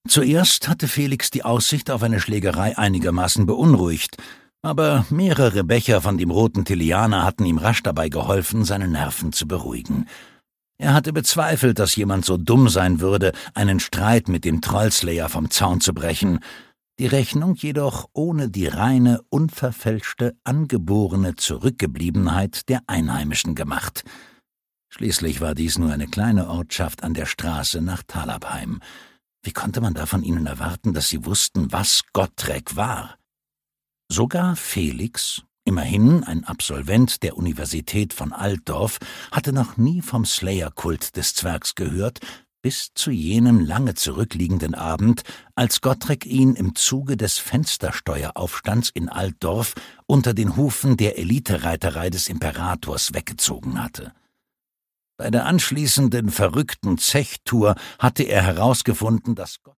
Zuerst hatte Felix die Aussicht auf eine Schlägerei einigermaßen beunruhigt, aber mehrere Becher von dem roten Tilianer hatten ihm rasch dabei geholfen, seine Nerven zu beruhigen. Er hatte bezweifelt, dass jemand so dumm sein würde, einen Streit mit dem Trollslayer vom Zaun zu brechen, die Rechnung jedoch ohne die reine, unverfälschte, angeborene Zurückgebliebenheit der Einheimischen gemacht. Schließlich war dies nur eine kleine Ortschaft an der Straße nach Talabheim. Wie konnte man da von ihnen erwarten, dass sie wussten, was Gottrek war? Sogar Felix, immerhin ein Absolvent der Universität von Altdorf, hatte noch nie vom Slayer-Kult des Zwergs gehört, bis zu jenem lange zurückliegenden Abend, als Gottrek ihn im Zuge des Fenstersteueraufstands in Altdorf unter den Hufen der Elitereiterei des Imperators weggezogen hatte. Bei der anschließenden verrückten Zechtour hatte er herausgefunden, dass